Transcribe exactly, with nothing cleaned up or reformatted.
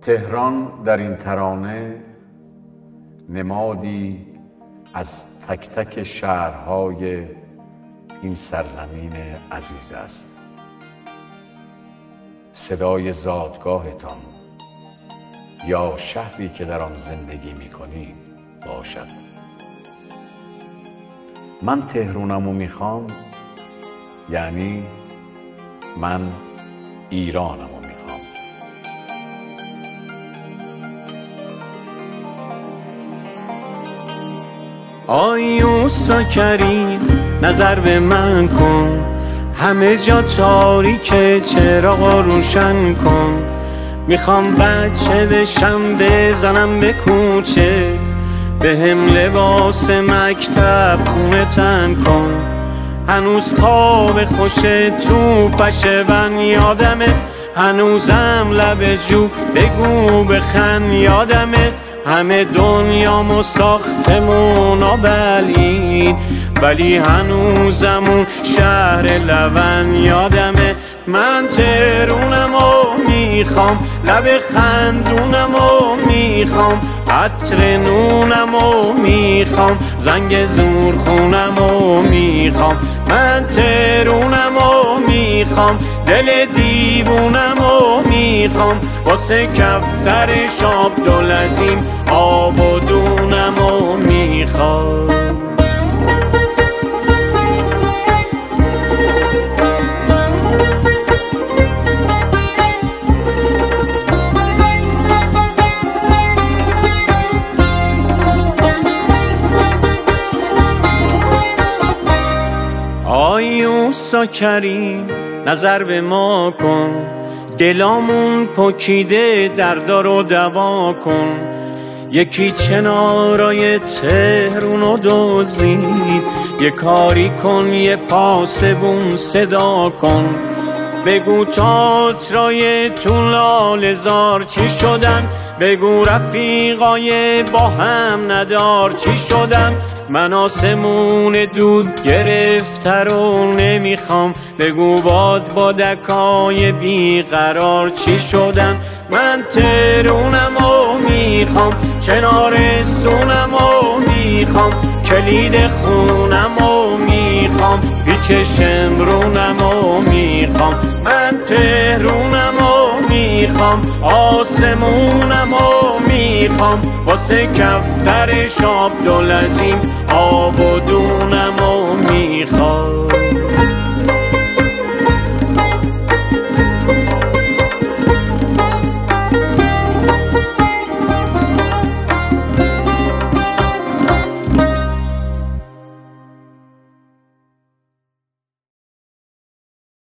تهران در این ترانه نمادی از تک تک شهرهای این سرزمین عزیز است. صدای زادگاهتان یا شهری که در آن زندگی می کنید باشد. من تهرانمو میخوام، یعنی من ایرانمو میخوام. آیوسا کریم نظر به من کن، همه جا تاریکه چراغ روشن کن. میخوام بچه بشم بزنم به کوچه، به هم لباس مکتب خونه تن کن. هنوز خواب خوش تو پشون یادمه، هنوزم لب جو بگو بخن یادمه. همه دنیامو ساختمونا بلید، ولی هنوزمون شهر لون یادمه. من تهرونمو میخوام، لب خندونمو میخوام، عطر نونمو میخوام، زنگ زور خونمو میخوام. من تهرونمو میخوام، دل دیوونمو میخوام، واسه کفتر شاب دلزیم آب و دونمو میخوام. آیوسا کریم نظر به ما کن، دلامون پکیده دردا رو دوا کن. یکی چنارای تهرونو دزدید، یه کاری کن یه پاسبون صدا کن. بگو تئاترای تو لاله‌زار چی شدن، بگو رفیقای با هم ندار چی شدن. من آسمون دود گرفته رو نمیخوام، بگو باد بادکای بیقرار چی شدن. من تهرونمو میخوام، چنارستونمو میخوام، کلید خونمو میخوام، پیچ شمرونمو میخوام. من تهرونمو میخوام، آسمونمو میخوام، واسه کفتر شاب دلزیم آب و دونمو میخوام.